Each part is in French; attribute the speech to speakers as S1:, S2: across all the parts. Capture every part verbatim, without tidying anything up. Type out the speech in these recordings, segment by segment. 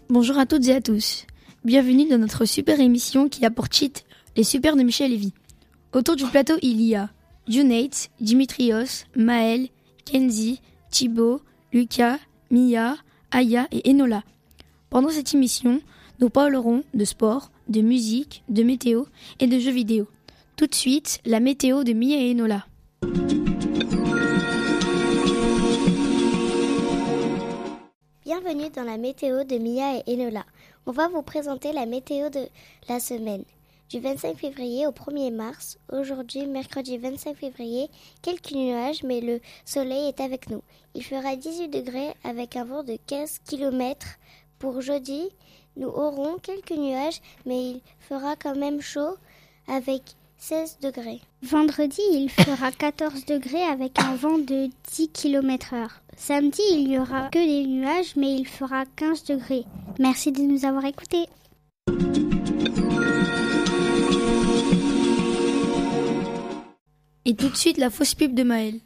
S1: Bonjour à toutes et à tous. Bienvenue dans notre super émission qui a pour titre Les Super de Michel Lévy. Autour du plateau, il y a Junate, Dimitrios, Maël, Kenzie, Thibaut, Lucas, Mia, Aya et Enola. Pendant cette émission, nous parlerons de sport, de musique, de météo et de jeux vidéo. Tout de suite, la météo de Mia et Enola.
S2: Bienvenue dans la météo de Mia et Enola. On va vous présenter la météo de la semaine. Du vingt-cinq février au premier mars, aujourd'hui mercredi vingt-cinq février, quelques nuages mais le soleil est avec nous. Il fera dix-huit degrés avec un vent de quinze kilomètres. Pour jeudi, nous aurons quelques nuages mais il fera quand même chaud avec seize degrés.
S3: Vendredi, il fera quatorze degrés avec un vent de dix kilomètres heure. Samedi, il n'y aura que des nuages, mais il fera quinze degrés. Merci de nous avoir écoutés.
S1: Et tout de suite, la fausse pub de Maël.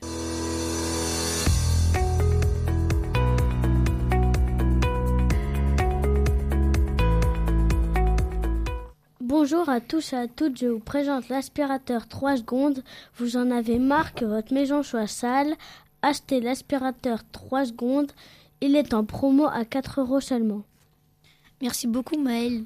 S4: Bonjour à tous et à toutes, je vous présente l'aspirateur trois secondes. Vous en avez marre que votre maison soit sale? Achetez l'aspirateur trois secondes, il est en promo à quatre euros seulement.
S1: Merci beaucoup Maël.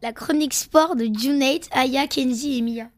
S1: la chronique sport de Junate, Aya, Kenzie et Mia.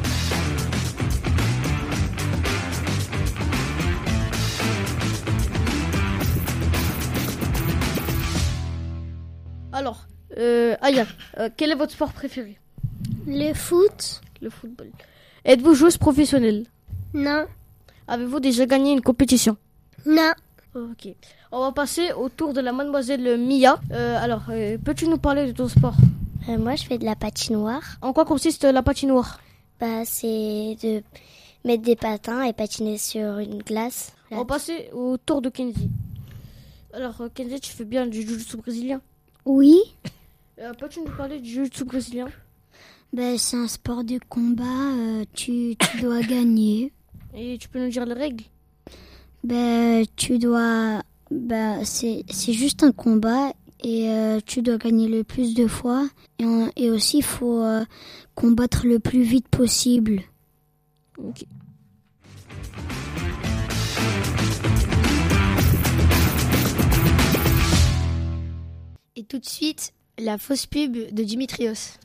S4: Alors, euh, Aya, euh, quel est votre sport préféré?
S3: Le foot?
S4: Le football. Êtes-vous joueuse professionnelle?
S3: Non.
S4: Avez-vous déjà gagné une compétition?
S3: Non.
S4: Ok. On va passer au tour de la mademoiselle Mia. Euh, alors, euh, peux-tu nous parler de ton sport?
S2: Euh, moi, je fais de la patinoire.
S4: En quoi consiste la patinoire?
S2: Bah, c'est de mettre des patins et patiner sur une glace.
S4: On va passer au tour de Kenzie. Alors, euh, Kenzie, tu fais bien du jiu-jitsu brésilien?
S3: Oui.
S4: Euh, peux-tu nous parler du jiu-jitsu brésilien?
S3: Ben, c'est un sport de combat, euh, tu, tu dois gagner.
S4: Et tu peux nous dire les règles?
S3: Ben, tu dois... Ben, c'est, c'est juste un combat et euh, tu dois gagner le plus de fois. Et, on, et aussi, il faut euh, combattre le plus vite possible.
S4: Ok.
S1: Et tout de suite, la fausse pub de Dimitrios.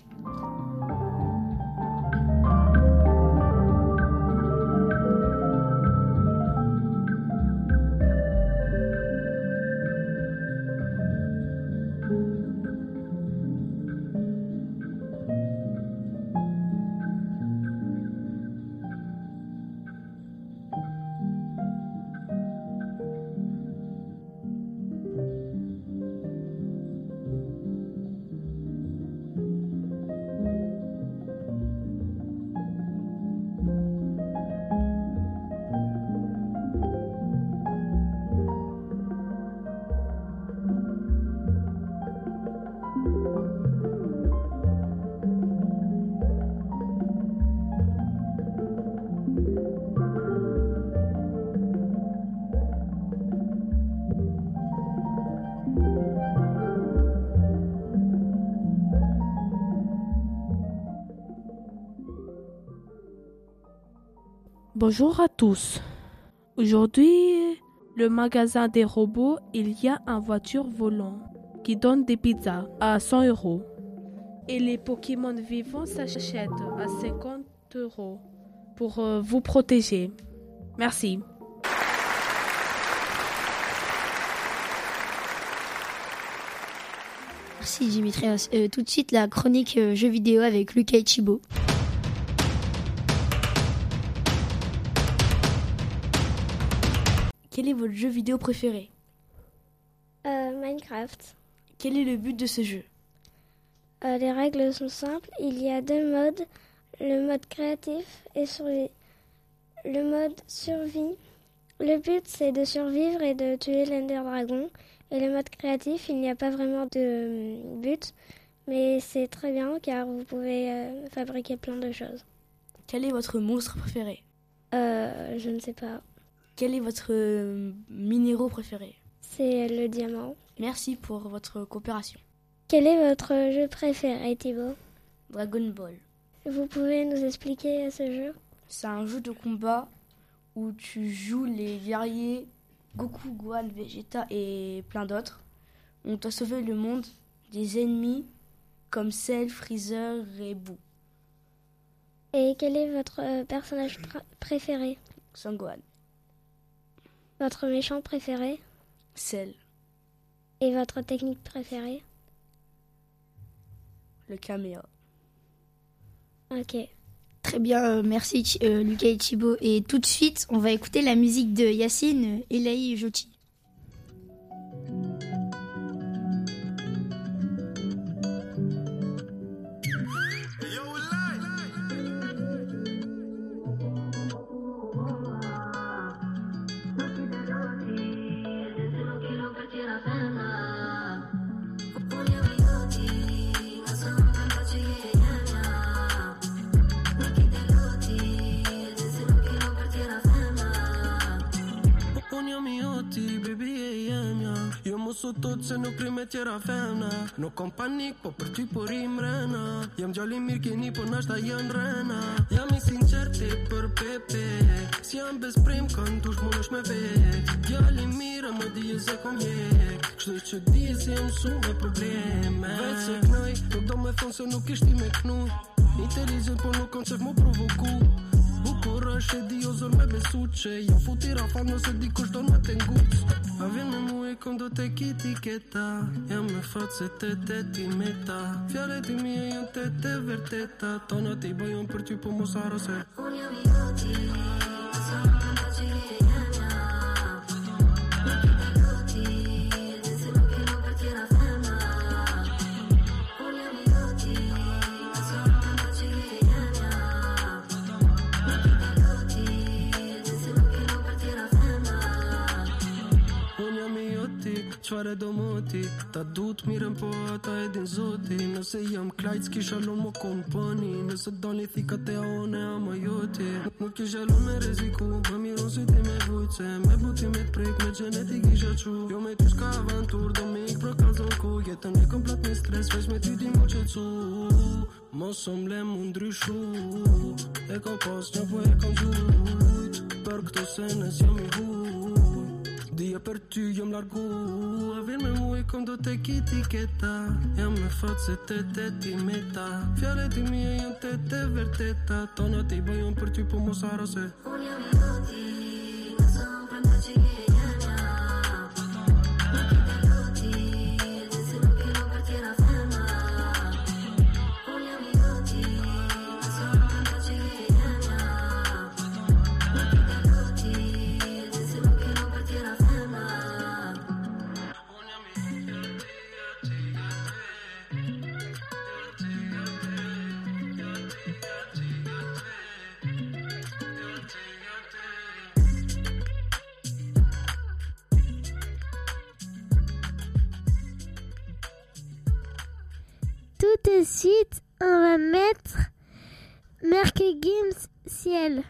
S5: Bonjour à tous. Aujourd'hui, le magasin des robots, il y a un voiture volant qui donne des pizzas à cent euros. Et les Pokémon vivants s'achètent à cinquante euros pour euh, vous protéger. Merci.
S1: Merci Dimitrios. Euh, tout de suite, la chronique euh, jeux vidéo avec Lucas et Thibaut.
S4: Quel est votre jeu vidéo préféré?
S6: Euh, Minecraft.
S4: Quel est le but de ce jeu?
S6: Euh, les règles sont simples. Il y a deux modes. Le mode créatif et survie. Le mode survie. Le but, c'est de survivre et de tuer l'Ender Dragon. Et le mode créatif, il n'y a pas vraiment de euh, but. Mais c'est très bien car vous pouvez euh, fabriquer plein de choses.
S4: Quel est votre monstre préféré?
S6: Euh, je ne sais pas.
S4: Quel est votre euh, minéraux préféré?
S6: C'est le diamant.
S4: Merci pour votre coopération.
S6: Quel est votre jeu préféré, Thibaut?
S4: Dragon Ball.
S6: Vous pouvez nous expliquer ce jeu?
S4: C'est un jeu de combat où tu joues les guerriers Goku, Gohan, Vegeta et plein d'autres. On doit sauver le monde des ennemis comme Cell, Freezer et Boo.
S6: Et quel est votre euh, personnage pr- préféré?
S4: Son Gohan.
S6: Votre méchant préféré?
S4: Cell.
S6: Et votre technique préférée?
S4: Le caméo.
S6: Ok.
S1: Très bien, euh, merci euh, Lucas et Thibaut. Et tout de suite, on va écouter la musique de Yacine, Elaï et Joti.
S7: Su tot se nu prime tjera femna No kom panik po për ty po rim rena Jam gjalli mirë keni po nashta janë rena Jam I sinqer ti për pepe Si jam bez prim kanë dush mu nësh me vet Gjalli mirë më di se kom hek Kështu që di si jam su me probleme Veç se knoj nuk do me é tão se eu não quis te mecnu. Inteligent por nu concept mă provocu. Bucură și Dios ori me besuce. Eu futi rafal no se dico sto no te nguts. Avem mue quando te etichetta. Ja me face te te ti meta. Fiale ti mie io te te verteta. Tona ti bayon per tu pomo sara se. Unii amici sono capaci di Cioare domoti, ta dut mirën po ata e din zoti. Nëse jam klajt s'ki shalom mo kompani. Nëse doni thikat e aone ama joti. Nuk ki shalom me reziku, më miron si ti me vujtse. Me buti me t'prek, me genetik isha qu. Jo me ty s'ka avantur, do me ik pro kalzon ku. Jetën e komplet me stres, veç me ty di mu qetsu. Mos o mle mu ndryshu. E ka pas një po e kam gjujt. Për këto senes jam i huj. Dia per ty jam largu. Avin me mu e kondo te etichetta. Jam me face te te ti meta. Fiale ti mie jon te te verteta. Tona ti bajon për ty po mos haro se. Unë jam i goti, nëse më prenda që je njënja. Nuk i te goti, dhe se nuk i nuk për tjera femna. Unë jam i goti, nëse më prenda që je njënja. Nuk i te goti, dhe se nuk i nuk për tjera femna.
S6: Tout de suite, on va mettre Merc Gims Ciel.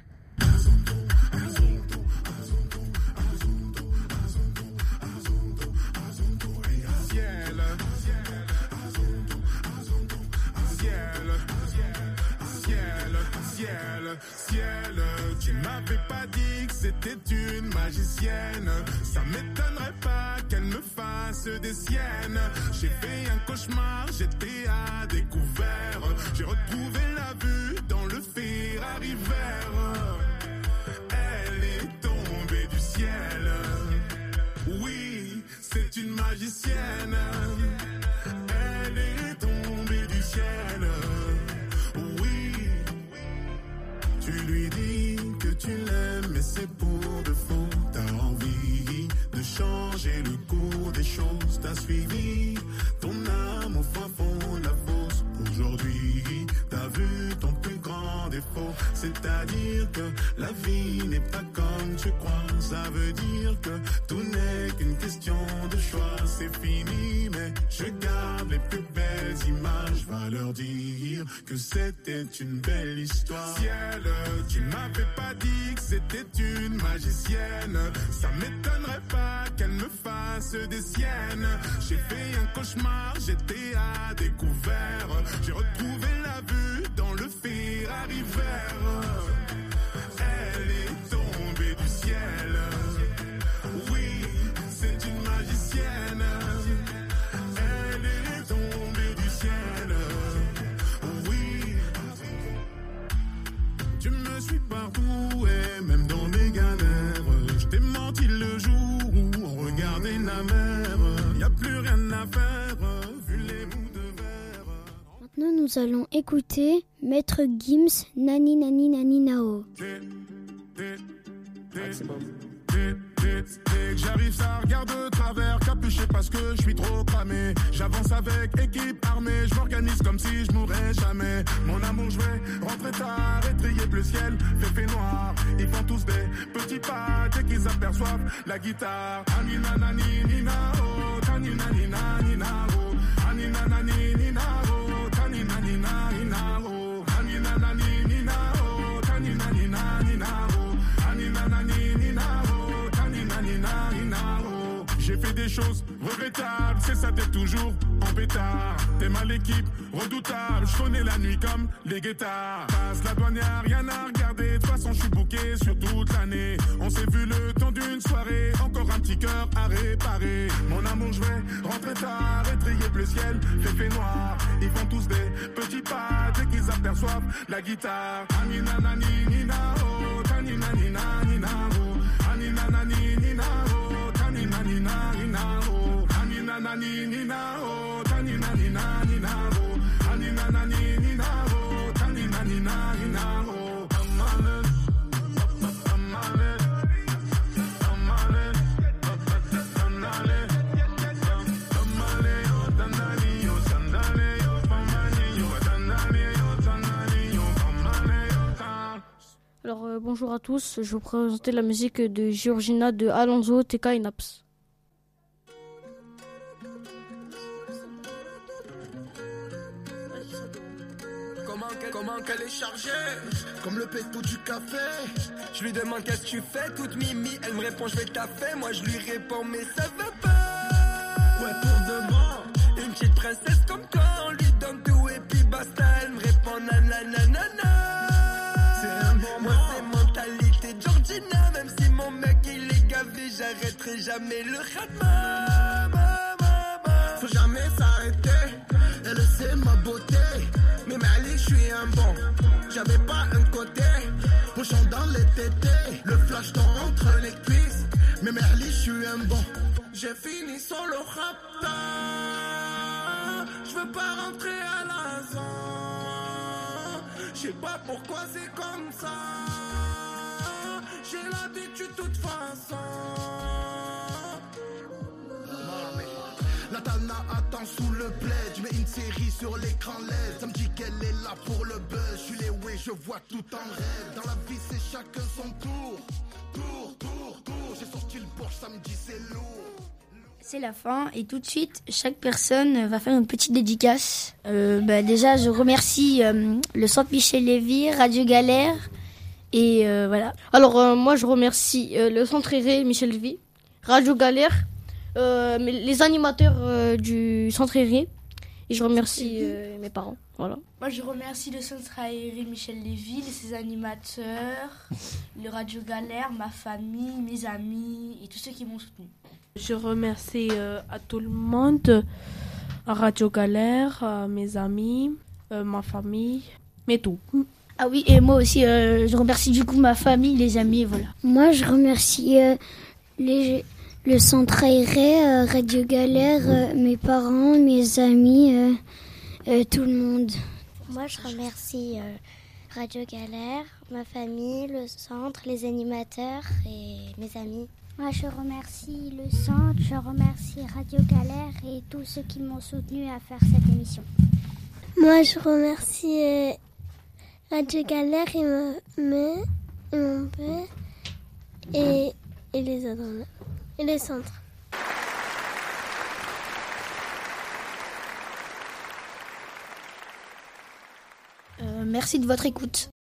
S8: Ciel, tu m'avais pas dit que c'était une magicienne. Ça m'étonnerait pas qu'elle me fasse des siennes. J'ai fait un cauchemar, j'étais à découvert. J'ai retrouvé la vue dans le Ferrari vert. Elle est tombée du ciel. Oui, c'est une magicienne. Elle est tombée du ciel. Tu lui dis que tu l'aimes, mais c'est pour de faux. T'as envie de changer le cours des choses. T'as suivi ton âme au fin fond de la fosse. Aujourd'hui, t'as vu ton plus grand défaut. C'est-à-dire que la vie n'est pas comme tu crois. Ça veut dire que tout n'est qu'une question de choix. C'est fini, mais je garde les plus belles images. Va leur dire que c'était une belle histoire. Ciel, tu m'avais pas dit que c'était une magicienne. Ça m'étonnerait pas qu'elle me fasse des siennes. J'ai fait un cauchemar, j'étais à découvert. J'ai retrouvé la vue dans le Ferrari vert. Elle est tombée du ciel. Oui, c'est une magicienne. Elle est tombée du ciel. Oui. Tu me suis partout et même dans mes galères. Je t'ai menti le jour où on regardait la mer. Y a plus rien à faire, vu les bouts de verre.
S3: Maintenant, nous allons écouter Maître Gims, Nani Nani Nani Nao.
S8: J'arrive, ça regarde de travers, capuché parce que je suis trop cramé. J'avance avec équipe armée, je m'organise comme si je mourrais jamais. Mon amour, je vais rentrer tard, étrier le ciel, fait fait noir. Ils font tous des petits pas dès qu'ils aperçoivent la guitare. Anina nani nina oh, tanina nina nina oh, anina nani nina oh, tanina nina nina oh, anina nani nina oh, tanina nina nina oh, anina nani nina oh. J'ai fait des choses regrettable, c'est ça, t'es toujours en pétard. T'es mal l'équipe, redoutable, je connais la nuit comme les guettards. Passe la douane, y'a rien à regarder, de toute façon je suis bouqué sur toute l'année. On s'est vu le temps d'une soirée, encore un petit cœur à réparer. Mon amour, je vais rentrer tard, étrier bleu ciel, fait fait noir. Ils font tous des petits pas dès qu'ils aperçoivent la guitare. Anina nani nina oh, tanina nina nina oh, anina nani nina oh, tanina nina nina oh, anina nani nina oh, tanina nina nina oh, anina nani nina oh, tanina nina nina oh, amale, amale, amale, amale, amale, oh danali oh sandale oh pamani oh danali oh danali oh amale oh ta.
S4: Alors euh, bonjour à tous, je vais vous présenter la musique de Georgina de Alonso T K et Naps.
S7: Comment qu'elle, comment qu'elle est chargée, comme le pétou du café. Je lui demande qu'est-ce que tu fais, toute mimi. Elle me répond je vais taffer, moi je lui réponds mais ça va pas. Ouais pour demain, une petite princesse comme toi. On lui donne tout et puis basta. Elle me répond nanana. C'est un bon moi c'est mentalité Georgina. Même si mon mec il est gavé, j'arrêterai jamais le ratma. Faut jamais s'arrêter, elle sait ma beauté. Mais Mali, je suis un bon. J'avais pas un côté, pochon dans les tétés. Le flash dans entre les cuisses. Mais Mali, je suis un bon. J'ai fini sur le rap. Je veux pas rentrer à la zone. Je sais pas pourquoi c'est comme ça. J'ai l'habitude de toute façon. La Tana attend sous le plaid. Je mets une série sur l'écran L E D. Ça me dit qu'elle est là pour le buzz. Je suis les way, je vois tout en rêve. Dans la vie c'est chacun son tour. Tour, tour, tour. J'ai sorti le Porsche samedi, c'est lourd.
S1: C'est la fin et tout de suite, chaque personne va faire une petite dédicace. Euh, bah, déjà, je remercie euh, le Centre Michel Lévy, Radio Galère et euh, voilà.
S4: Alors euh, moi je remercie euh, le Centre Iré Michel Lévy, Radio Galère, euh, mais les animateurs euh, du Centre Iré et je remercie euh, mes parents. Voilà.
S5: Moi, je remercie le Centre aéré Michel Lévy, ses animateurs, le Radio Galère, ma famille, mes amis et tous ceux qui m'ont soutenu. Je remercie euh, à tout le monde, à Radio Galère, à mes amis, euh, ma famille, mais tout.
S1: Ah oui, et moi aussi, euh, je remercie du coup ma famille, les amis, et voilà.
S3: Moi, je remercie euh, les, le Centre aéré, euh, Radio Galère, euh, mes parents, mes amis, euh, euh, tout le monde.
S2: Moi, je remercie euh, Radio Galère, ma famille, le centre, les animateurs et mes amis.
S9: Moi, je remercie le centre, je remercie Radio Galère et tous ceux qui m'ont soutenu à faire cette émission.
S6: Moi, je remercie euh, Radio Galère et ma mère et mon père et, et les autres et les centres.
S1: Euh, merci de votre écoute.